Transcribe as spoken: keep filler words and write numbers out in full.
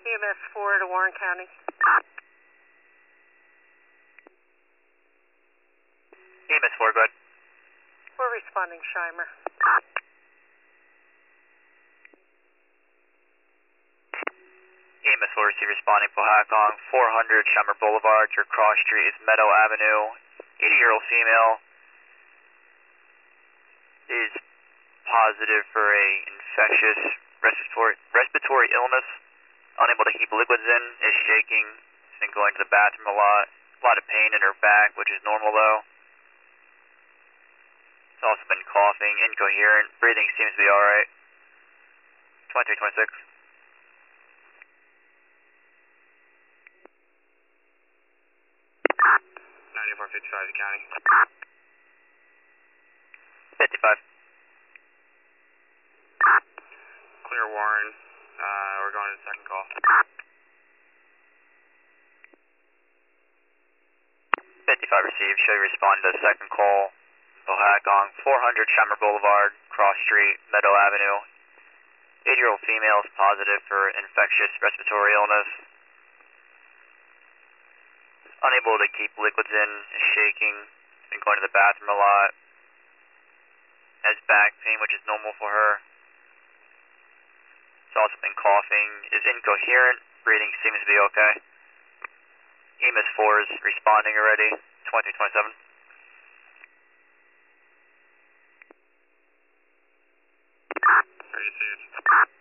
E M S four to Warren County. E M S four, go ahead. We're responding, Shimer. E M S four, receive responding, Pohakong, four hundred Shimer Boulevard. Your cross street is Meadow Avenue. eighty-year-old female is positive for a infectious respiratory respiratory illness. Unable to keep liquids in, is shaking, has been going to the bathroom a lot. A lot of pain in her back, which is normal though. It's also been coughing, incoherent. Breathing seems to be alright. twenty-three twenty-six. ninety-four fifty-five to county. fifty-five. Clear Warren. Uh, we're going to the second call. fifty-five received. Show you respond to the second call. Pohakong, four hundred Shimer Boulevard, cross street, Meadow Avenue. eighty-year-old female is positive for infectious respiratory illness. Unable to keep liquids in, is shaking, has been going to the bathroom a lot. Has back pain, which is normal for her. Has also been coughing, is incoherent, breathing seems to be okay. E M S four is responding already, twenty twenty-seven. Ready to see it.